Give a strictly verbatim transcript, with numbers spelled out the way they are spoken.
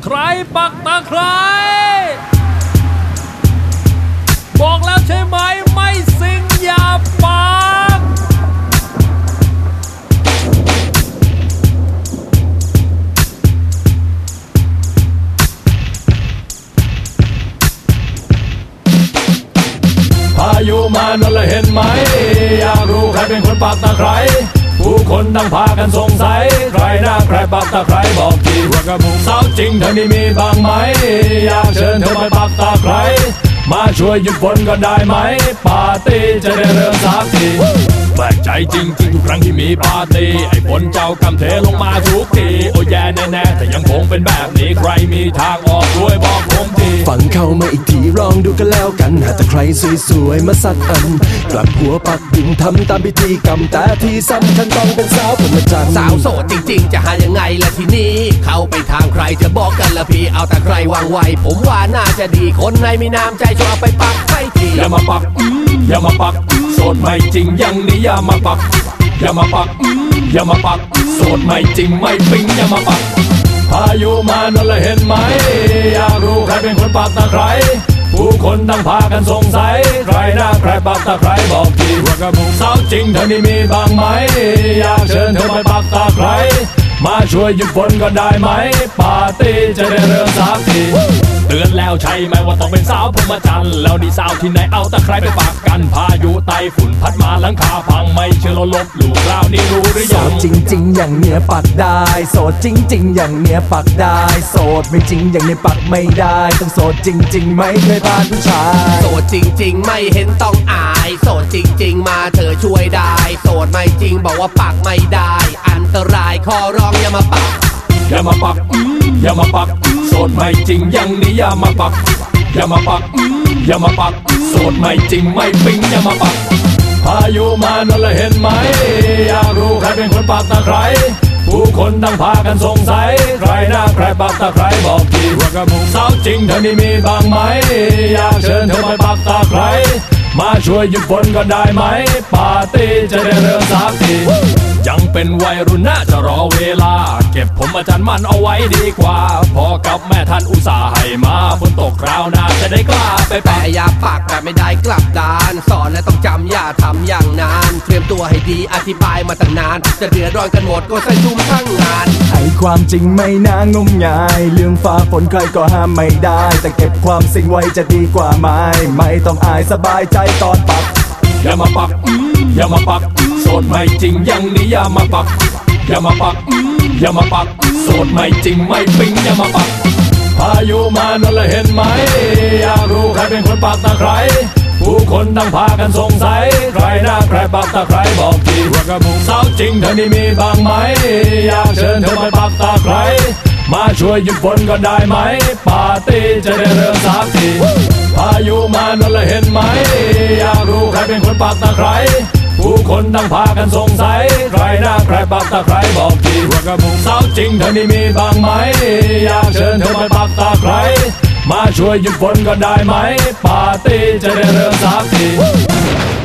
ใครปักตะไคร้บอกแล้วใช่ไหมไม่สิงอย่าปักพายุมานั่นละเห็นไหมอยากรู้ใครเป็นคนปักตะไคร้ผู้คนตั้งพากันสงสัยใครหน้าใครปักตะไคร้บอกทีว่ากระบุงสาวจริงเธอนี่มีบ้างไหมอยากเชิญเธอไปปักตะไคร้มาช่วยหยุดฝนก็ได้ไหมปาร์ตี้จะได้เริ่มสักทีแปลกใจจริงๆทุกครั้งที่มีปาร์ตี้ไอ้ฝนเจ้ากำเทลงมาทุกทีโอ้แย่แน่ๆแต่ยังคงเป็นแบบนี้ใครมีทางออกด้วยบอกผมทีฟังเข้ามาอีกทีลองดูกันแล้วกันหากแต่ใครสวยๆมาสักอันกลับหัวปักดิ่งทำตามพิธีกรรมแต่ที่สำคัญต้องเป็นสาวผมจันทร์สาวโสดจริงๆจะหายังไงล่ะทีนี้เข้าไปทางใครจะบอกกันละพี่เอาแต่ใครวางไว้ผมว่าน่าจะดีคนในมีน้ำใจช่วยเอาไปปักไปทีอย่ามาปักอย่ามาปักโสดไม่จริงยังนี้อย่ามาปักอย่ามาปักอย่ามาปักโสดไม่จริงไม่ปิ๊งอย่ามาปักพายุมานั่นละเห็นไหมอยากรู้ใครเป็นคนปักตะไคร้ผู้คนตั้งพากันสงสัยใครหน้าใครปักตะไคร้บอกทีว่ากระบุงสาวจริงเธอนี่มีบ้างไหมอยากเชิญเธอไปปักตะไคร้มาช่วยหยุดฝนก็ได้ไหมปาร์ตี้จะได้เริ่มสักทีเตือนแล้วใช่ไหมว่าต้องเป็นสาวผมจันทร์แล้วนี่สาวที่ไหนเอาตะไคร้ไปปักกันพายุไต้ฝุ่นพัดมาหลังคาพังไม่เชื่อเราลบหลู่คราวนี้รู้หรือยังโสดจริงๆอย่างเนี้ยปักได้โสดจริงๆอย่างเนี้ยปักได้โสดไม่จริงอย่างเนี้ยปักไม่ได้ต้องโสดจริงๆไม่เคยผ่านผู้ชายโสดจริงๆไม่เห็นต้องอายโสดจริงๆมาเธอช่วยได้โสดไม่จริงบอกว่าปักไม่ได้อันตรายขอร้องอย่ามาปักอย่ามาปักอย่ามาปักโสดไม่จริงยังนี้อย่ามาปักอย่ามาปักอย่ามาปักโสดไม่จริงไม่ปิ๊งอย่ามาปักพายุมานั่นละเห็นไหมอยากรู้ใครเป็นคนปักตะไคร้ผู้คนตั้งพากันสงสัยใครหน้าใครปักตะไคร้บอกทีว่ากระบุงสาวจริงเธอนี่มีบ้างไหมอยากเชิญเธอไปปักตะไคร้มาช่วยหยุดฝนก็ได้ไหมปาร์ตี้จะได้เริ่มสักทียังเป็นวัยรุ่นน่าจะรอเวลาเก็บผมอาจารย์มันเอาไว้ดีกว่าพอกับแม่ท่านอุตส่าห์ให้มาฝนตกคราวหน้าจะได้กล้าไปแต่อย่าปักแบบไม่ได้กลับด้านสอนและต้องจำอย่าทำอย่างนานเตรียมตัวให้ดีอธิบายมาตั้งนานจะเดือดร้อนกันหมดก็ใส่ชุ่มทั้งงานไอ้ความจริงไม่น่างมงายเรื่องฟ้าฝนใครก็ห้ามไม่ได้แต่เก็บความสิ่งไว้จะดีกว่าไหมไม่ต้องอายสบายใจตอนปักอย่ามาปักอย่ามาปักโสดไม่จริงยังนี้อย่ามาปักอย่ามาปักอย่ามาปักโสดไม่จริงไม่ปิ๊งอย่ามาปักพายุมานั่นละเห็นไหมอยากรู้ใครเป็นคนปักตะไคร้ผู้คนตั้งพากันสงสัยใครหน้าใครปักตะไคร้บอกทีว่ากระบุงสาวจริงเธอนี่มีบ้างไหมอยากเชิญเธอไปปักตะไคร้มาช่วยหยุดฝนก็ได้ไหมปาร์ตี้จะได้เริ่มสักทีพายุมานั่นละเห็นไหมอยากรู้ใครเป็นคนปักตะไคร้ผู้คนตั้งพากันสงสัยใครหน้าใครปักตะไคร้บอกทีว่ากระบุงสาวจริงเธอนี่มีบ้างไหมอยากเชิญเธอไปปักตะไคร้มาช่วยหยุดฝนก็ได้ไหมปาร์ตี้จะได้เริ่มสักที